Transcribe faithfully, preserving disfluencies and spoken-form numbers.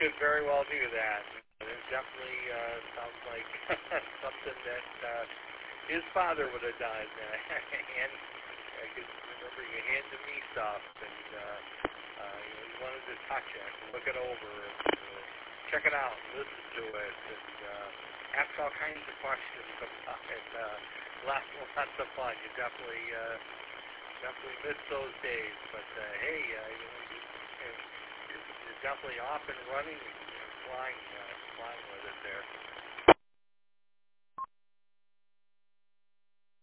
could very well do that. It definitely uh, sounds like something that uh, his father would have done. And I could remember you handed me stuff, and uh, uh, you know, he wanted to touch it, and look it over, and uh, check it out, and listen to it, and uh, ask all kinds of questions about it. Uh, lots, lots of fun. You definitely, uh, definitely miss those days. But uh, hey, uh, you know, you, you're, you're definitely off and running, and you're flying, uh, flying with it there.